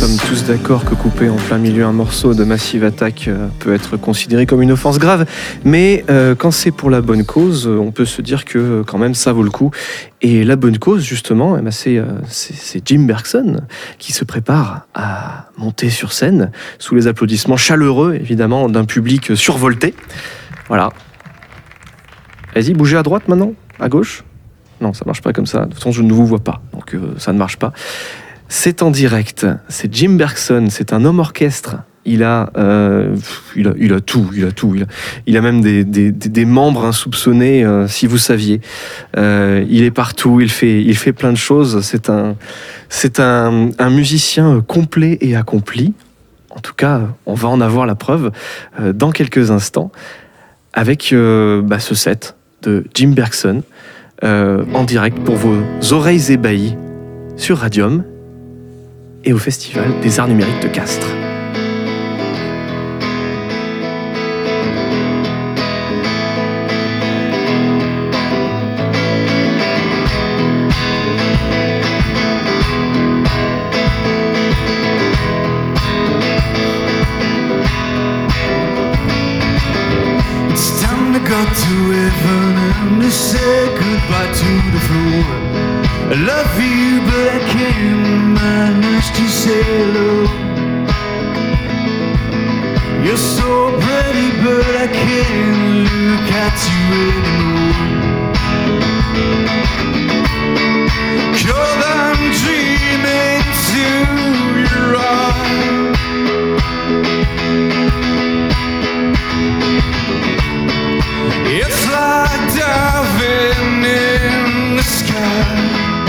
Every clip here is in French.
sommes tous d'accord que couper en plein milieu un morceau de Massive Attack peut être considéré comme une offense grave, mais quand c'est pour la bonne cause, on peut se dire que quand même ça vaut le coup. Et la bonne cause, justement, c'est Jim Bergson qui se prépare à monter sur scène sous les applaudissements chaleureux, évidemment, d'un public survolté. Voilà. Vas-y, bougez à droite maintenant, à gauche. Non, ça marche pas comme ça. De toute façon, je ne vous vois pas, donc ça ne marche pas. C'est en direct. C'est Jim Bergson. C'est un homme orchestre. Il a tout. Il a même des membres insoupçonnés, si vous saviez. Il est partout. Il fait plein de choses. C'est un musicien complet et accompli. En tout cas, on va en avoir la preuve dans quelques instants avec ce set de Jim Bergson. En direct pour vos oreilles ébahies sur Radium et au Festival des Arts Numériques de Castres. I love you, but I can't manage to say hello. You're so pretty, but I can't look at you anymore. 'Cause I'm dreaming to your eyes. It's like diving in the sky.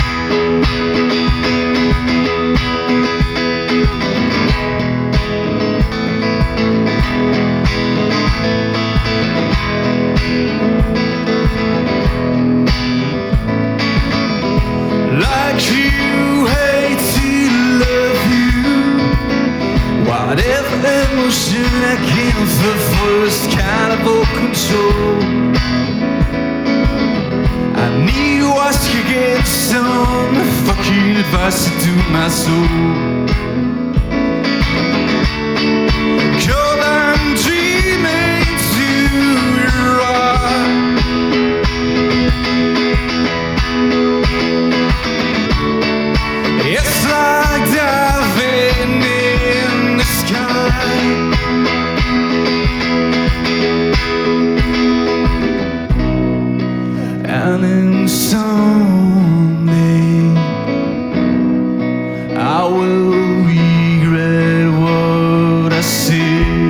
Like you hate to love you. Whatever emotion I can for first kind of all control. I need to ask you get some fucking advice to my soul. 'Cause I'm dreaming to your eyes. It's like diving in the sky. And in someday I will regret what I said.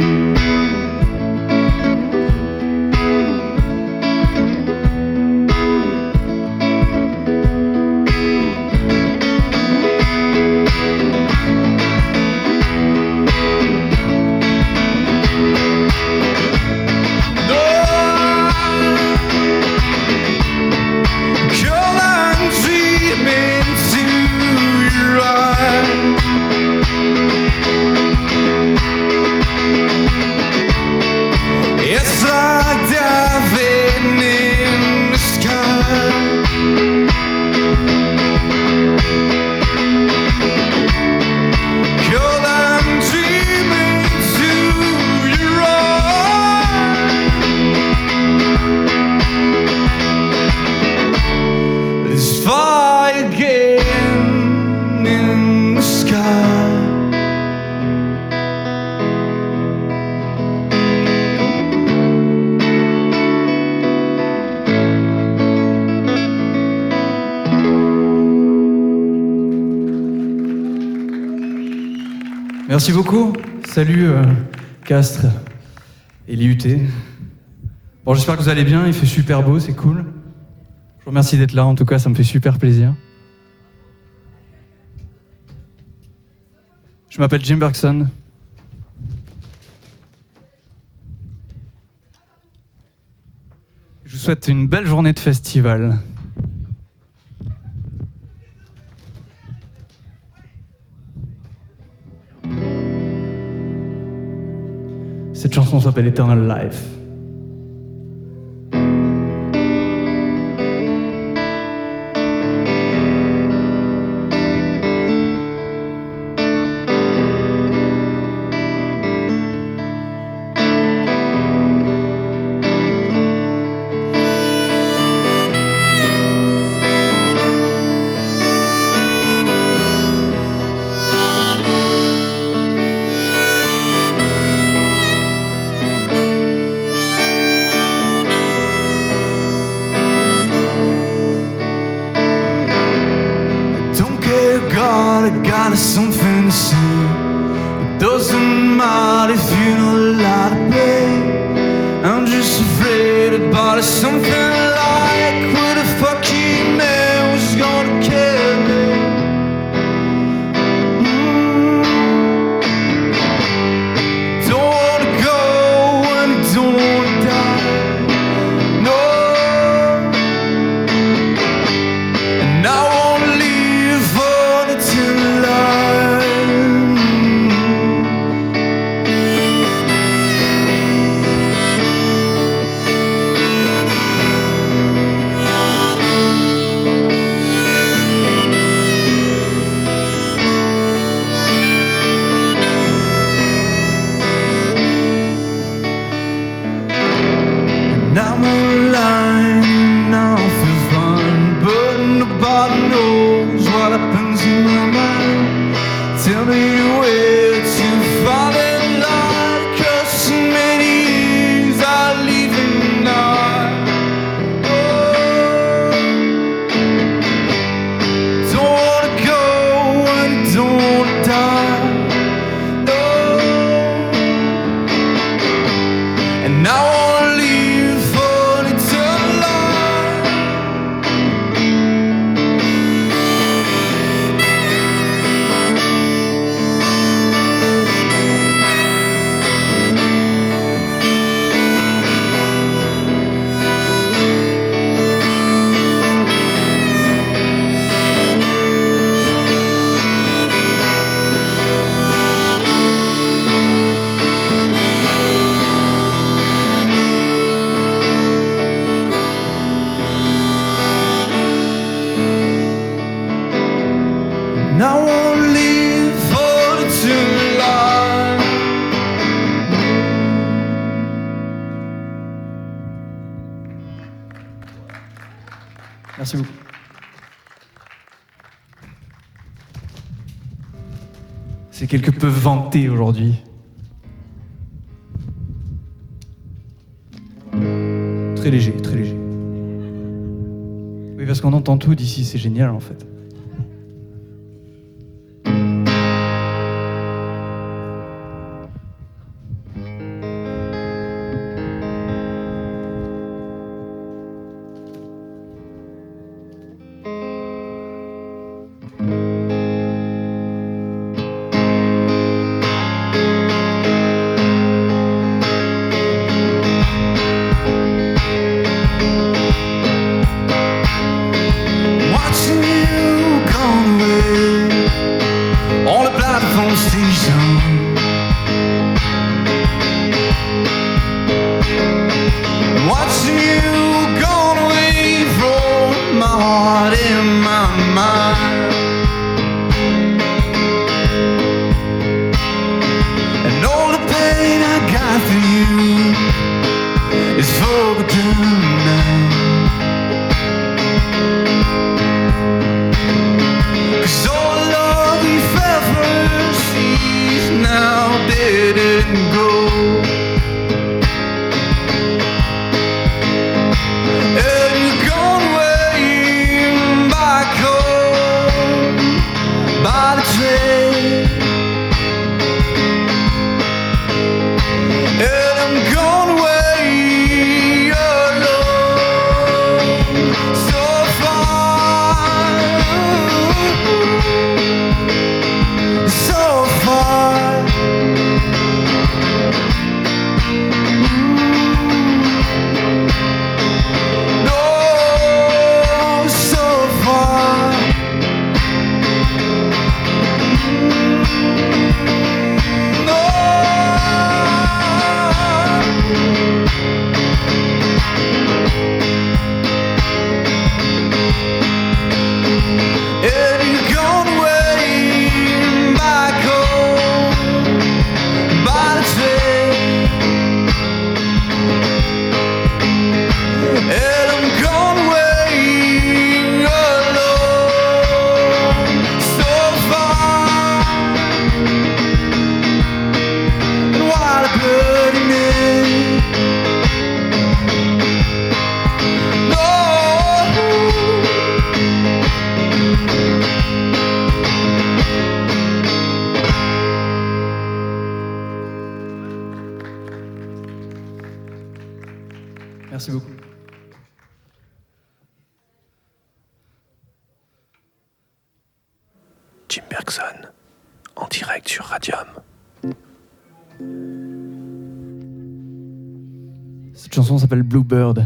Merci beaucoup. Salut Castres et l'IUT. Bon, j'espère que vous allez bien, il fait super beau, c'est cool. Je vous remercie d'être là, en tout cas, ça me fait super plaisir. Je m'appelle Jim Bergson. Je vous souhaite une belle journée de festival. Cette chanson s'appelle Eternal Life. fantasy. It doesn't matter if you know a lot of pain. I'm just afraid about it. Something like what a fucking man was gonna kill me. Don't wanna go and don't wanna die. No. And I wanna live for until now I'm online, now I feel fine, but nobody knows what happens in my mind. Tell me where to find that light, 'cause so many years I leave at night. Oh, don't wanna go and don't wanna die. No, and now I wanna leave for an eternal life. And I wanna live for an eternal life. Merci beaucoup. C'est quelque peu vanté aujourd'hui. Très léger, très léger. Oui, parce qu'on entend tout d'ici, c'est génial en fait. Watching you gone away on the platform station. Watching you gone away from my heart and my mind. And all the pain I got for you is forgotten now. 'Cause all the love we felt first is now Merci beaucoup. Jim Bergson, en direct sur Radium. Cette chanson s'appelle Bluebird.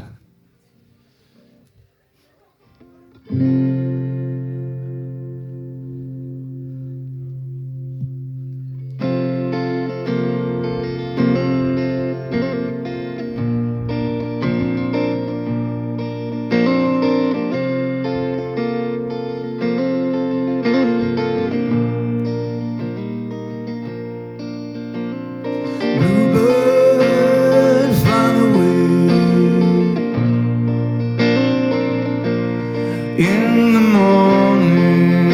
In the morning,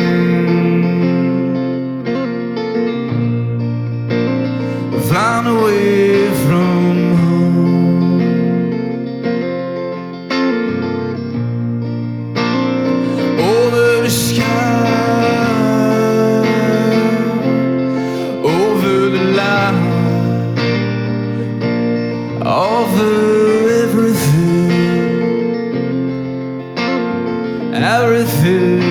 flying away from home, over the sky, over the line, over everything. Everything.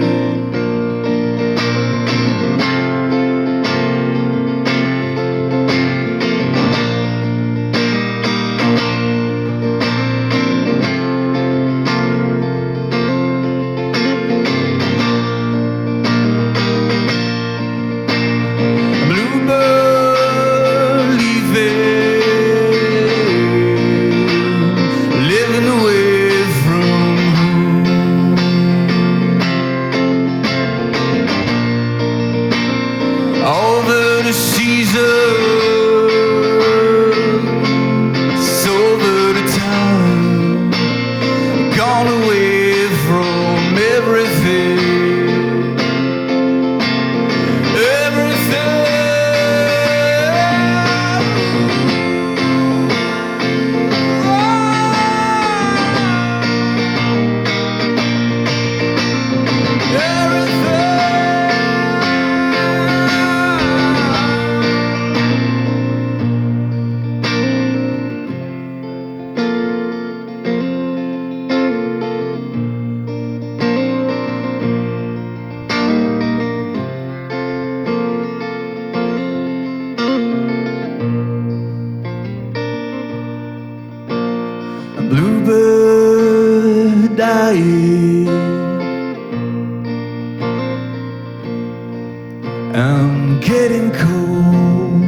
Bluebird leaving, living away from home. Over the seasons, over the time, gone away from everything. Bluebird dying, I'm getting cold,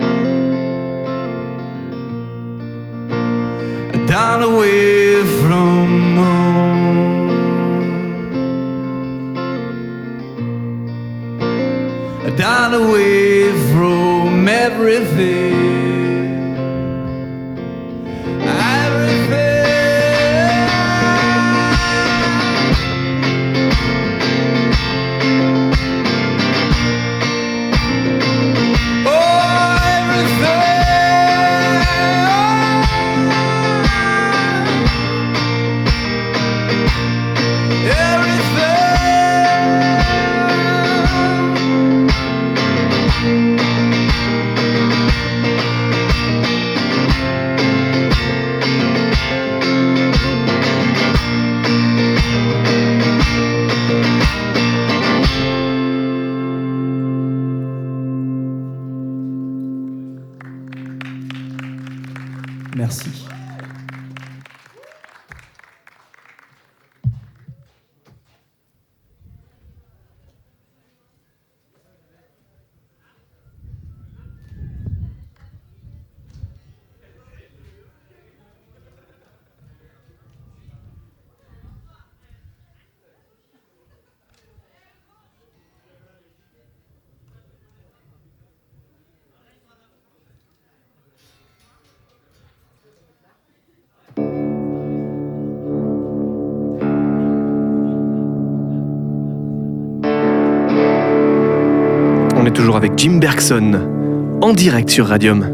down away from home, down away from everything. Merci. On est toujours avec Jim Bergson, en direct sur Radium.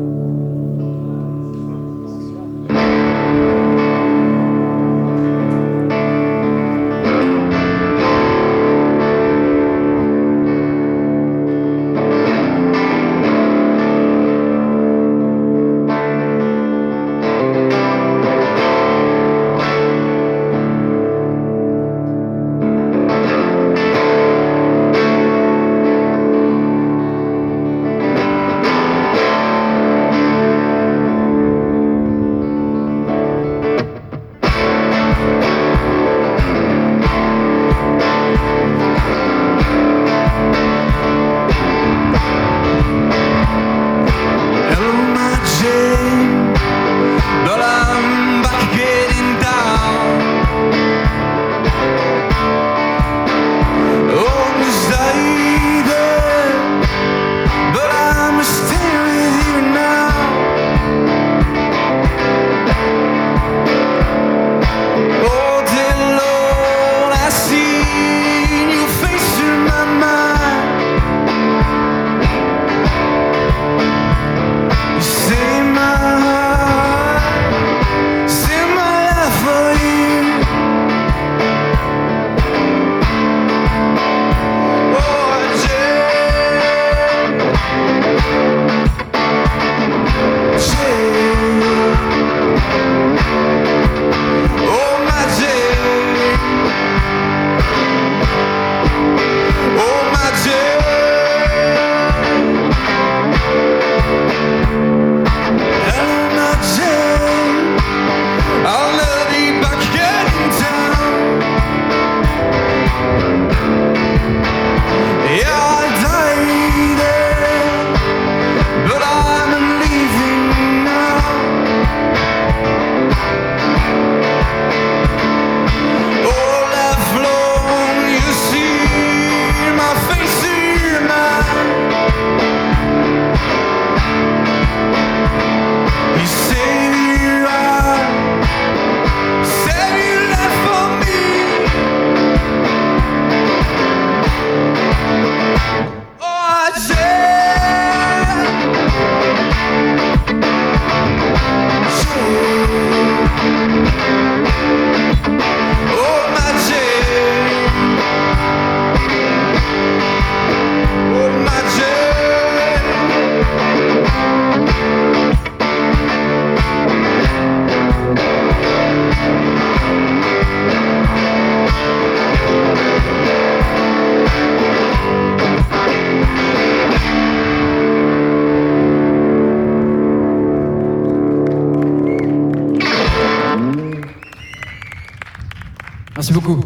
Merci beaucoup.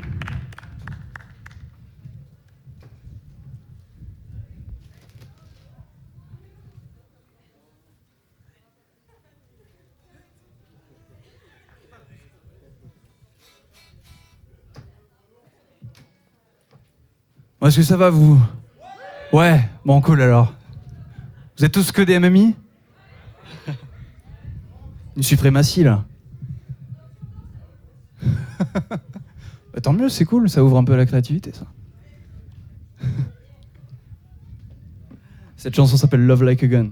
Est-ce que ça va, vous? Ouais, bon, cool alors. Vous êtes tous que des MMI? Une suprématie, là. Bah, tant mieux, c'est cool, ça ouvre un peu la créativité, ça. Cette chanson s'appelle Love Like a Gun.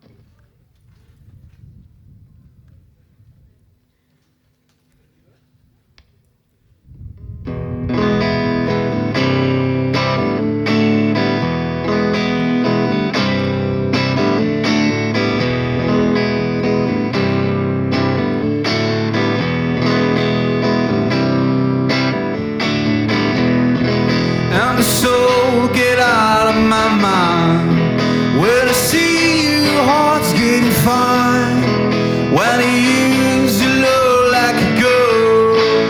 And so get out of my mind. When I see you, heart's getting fine. When I use your love like a gun.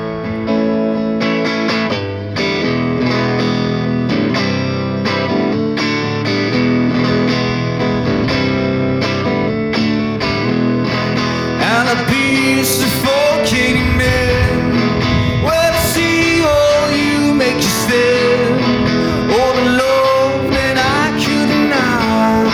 And a piece of suffocating men. When I see all you make you stand. All the love that I could deny.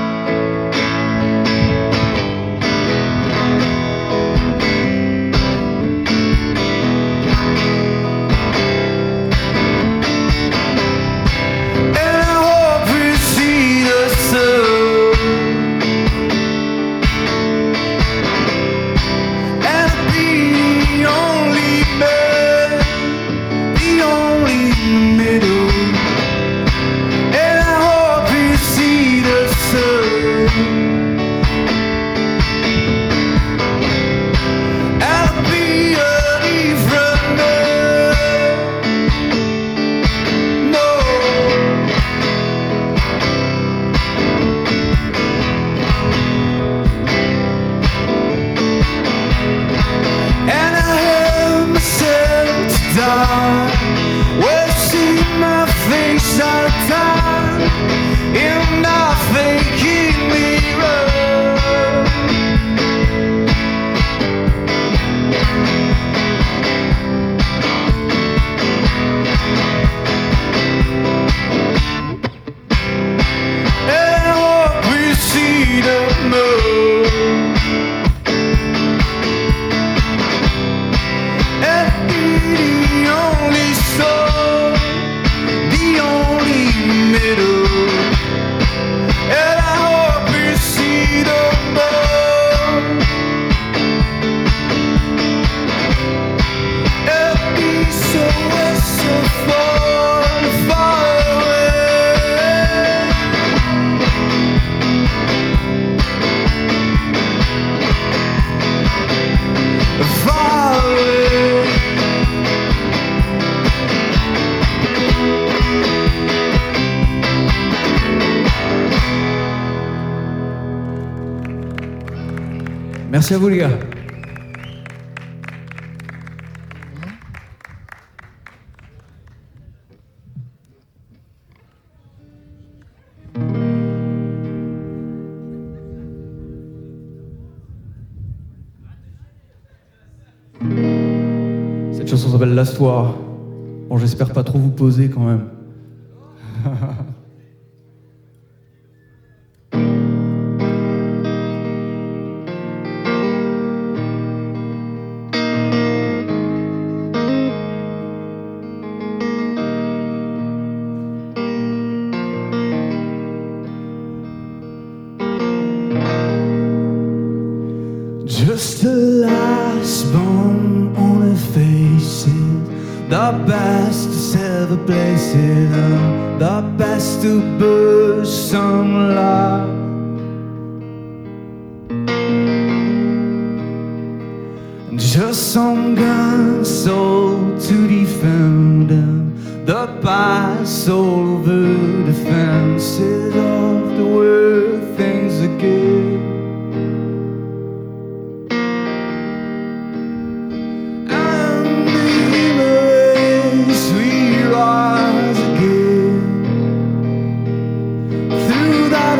And I hope we see the sun. And I'll be the only man, the only in the middle. And I hope you see the sun. I'll be a different man. No. And I held myself to die. Well, see my face all the time in my faking mirror. And I hope we see the moon. And be the only soul, the only middle. And I hope you see the moon. And be so far, far away. Far away. Merci à vous, les gars. Cette chanson s'appelle L'Astoir. Bon, j'espère pas trop vous poser quand même. Just the last bone on her faces, the best is ever blazed, and the best to burst some light. Just some guns sold to defend them, the past all over the fences of the world things again. I'm the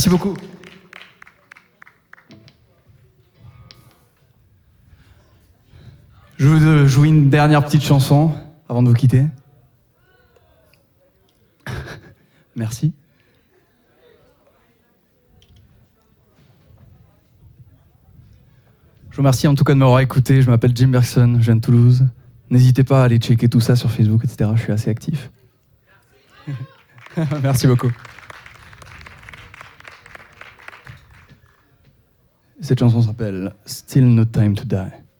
Merci beaucoup. Je vous joue une dernière petite chanson avant de vous quitter. Merci. Je vous remercie en tout cas de m'avoir écouté. Je m'appelle Jim Bergson, je viens de Toulouse. N'hésitez pas à aller checker tout ça sur Facebook, etc. Je suis assez actif. Merci beaucoup. Cette chanson s'appelle Still No Time to Die.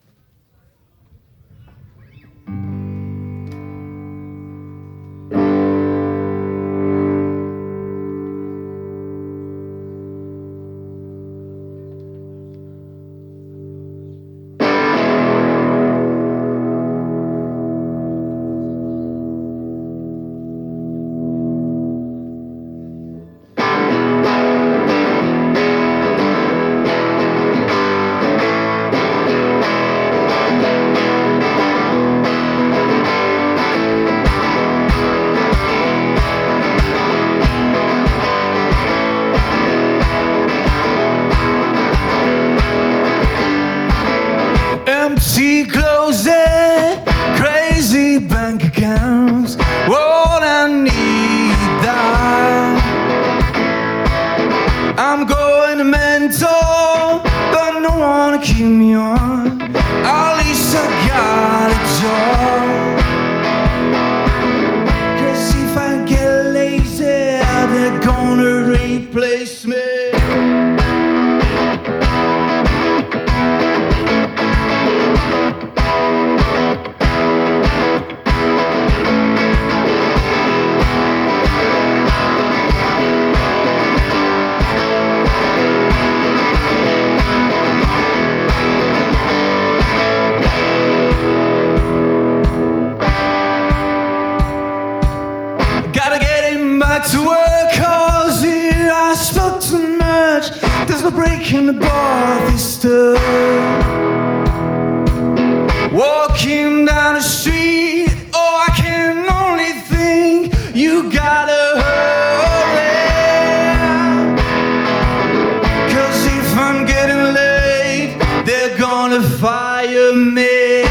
Empty closet, crazy bank accounts. What I need that. I'm going mental, but no one to keep me on. At least I got a job. 'Cause if I get lazy, they're gonna replace me. To work, 'cause here I spoke too much. There's no break in the bar, this stuff. Walking down the street, oh, I can only think you gotta hurry. 'Cause if I'm getting late, they're gonna fire me.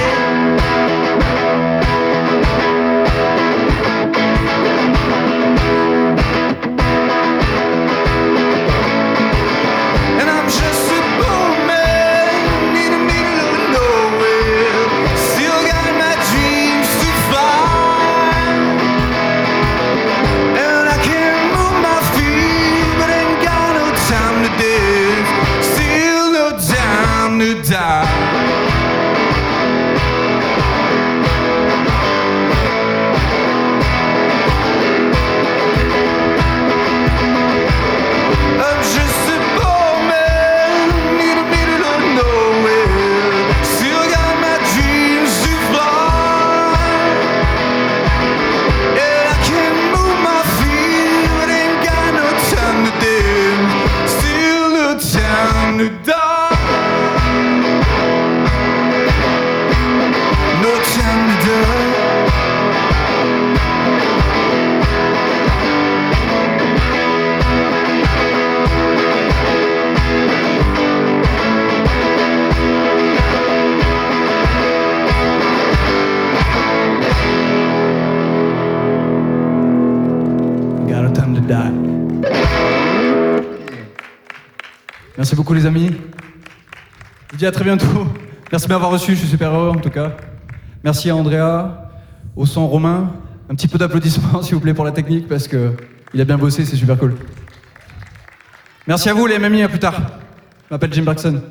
Merci beaucoup les amis. Je vous dis à très bientôt. Merci de m'avoir reçu, je suis super heureux en tout cas. Merci à Andrea, au son Romain. Un petit peu d'applaudissements s'il vous plaît pour la technique parce que il a bien bossé, c'est super cool. Merci à vous les MMI, à plus tard. Je m'appelle Jim Bergson.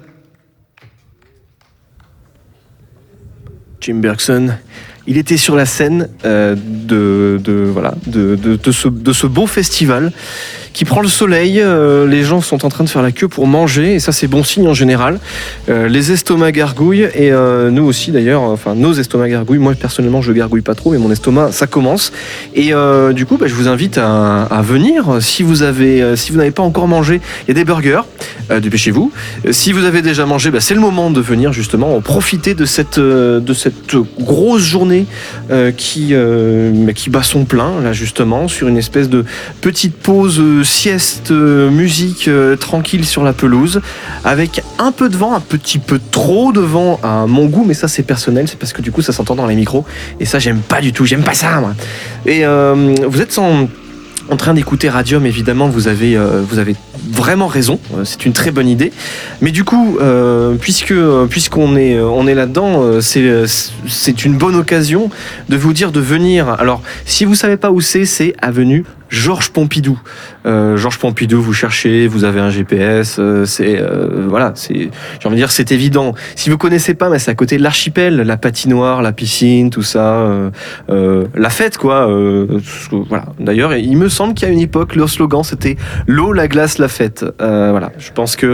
Jim Bergson, il était sur la scène de ce beau festival qui prend le soleil. Les gens sont en train de faire la queue pour manger et ça c'est bon signe en général. Les estomacs gargouillent et nous aussi d'ailleurs, enfin nos estomacs gargouillent. Moi personnellement je gargouille pas trop mais mon estomac ça commence. Et du coup je vous invite à venir. Si vous n'avez pas encore mangé, il y a des burgers, dépêchez-vous. Si vous avez déjà mangé, c'est le moment de venir justement profiter de cette grosse journée journée qui bat son plein, là justement, sur une espèce de petite pause sieste, musique tranquille sur la pelouse, avec un peu de vent, un petit peu trop de vent à mon goût, mais ça c'est personnel, c'est parce que du coup ça s'entend dans les micros, et ça j'aime pas du tout, j'aime pas ça moi. Et vous êtes en train d'écouter Radium, évidemment, vous avez vraiment raison, c'est une très bonne idée. Mais du coup, puisqu'on est là-dedans, c'est une bonne occasion de vous dire de venir. Alors, si vous savez pas où c'est avenue Georges Pompidou. Georges Pompidou, vous cherchez, vous avez un GPS, voilà, j'ai envie de dire, c'est évident. Si vous connaissez pas, mais c'est à côté de l'archipel, la patinoire, la piscine, tout ça, la fête, quoi. Voilà. D'ailleurs, il me semble qu'à une époque, leur slogan, c'était l'eau, la glace, la fête. Voilà. Je pense que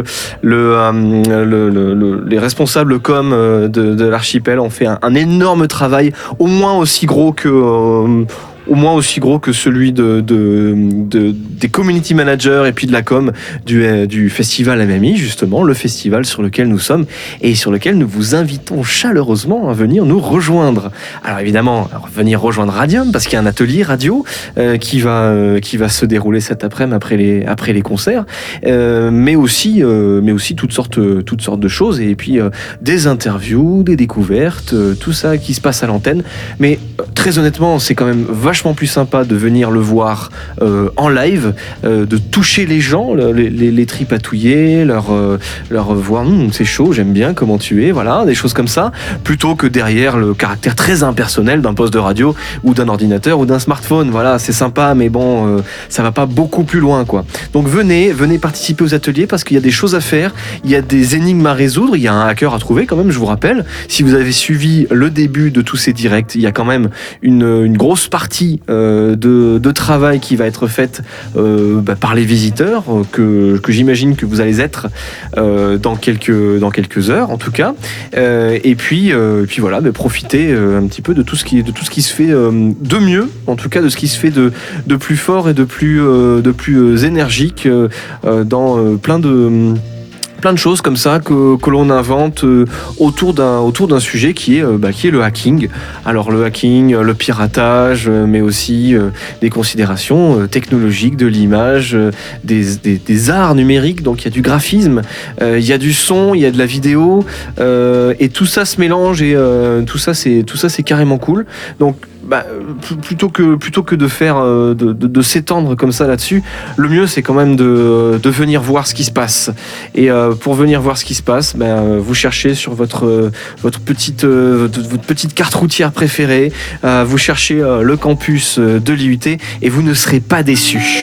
les responsables de l'archipel ont fait un énorme travail, au moins aussi gros que celui des community managers et puis de la com du festival MMI, justement, le festival sur lequel nous sommes et sur lequel nous vous invitons chaleureusement à venir nous rejoindre. Alors évidemment, venir rejoindre Radium, parce qu'il y a un atelier radio qui va se dérouler cet après-midi après les concerts, mais aussi toutes sortes de choses, et puis des interviews, des découvertes, tout ça qui se passe à l'antenne. Mais très honnêtement, c'est quand même vachement plus sympa de venir le voir en live, de toucher les gens, les tripatouiller, leur voir, c'est chaud, j'aime bien comment tu es, voilà, des choses comme ça, plutôt que derrière le caractère très impersonnel d'un poste de radio ou d'un ordinateur ou d'un smartphone. Voilà, c'est sympa, mais bon, ça va pas beaucoup plus loin, quoi. Donc venez participer aux ateliers, parce qu'il y a des choses à faire, il y a des énigmes à résoudre, il y a un hacker à trouver quand même, je vous rappelle. Si vous avez suivi le début de tous ces directs, il y a quand même une grosse partie de travail qui va être faite par les visiteurs, que j'imagine que vous allez être dans quelques heures en tout cas, et puis voilà, profitez un petit peu de tout ce qui se fait de mieux, en tout cas de ce qui se fait de plus fort et de plus énergique dans plein de choses comme ça que l'on invente autour d'un sujet qui est le hacking. Alors le hacking, le piratage, mais aussi des considérations technologiques, de l'image, des arts numériques. Donc il y a du graphisme, il y a du son, il y a de la vidéo, et tout ça se mélange, et tout ça c'est carrément cool. Donc plutôt que de faire de s'étendre comme ça là-dessus, le mieux c'est quand même de venir voir ce qui se passe. Et pour venir voir ce qui se passe, vous cherchez sur votre petite carte routière préférée, vous cherchez le campus de l'IUT, et vous ne serez pas déçus.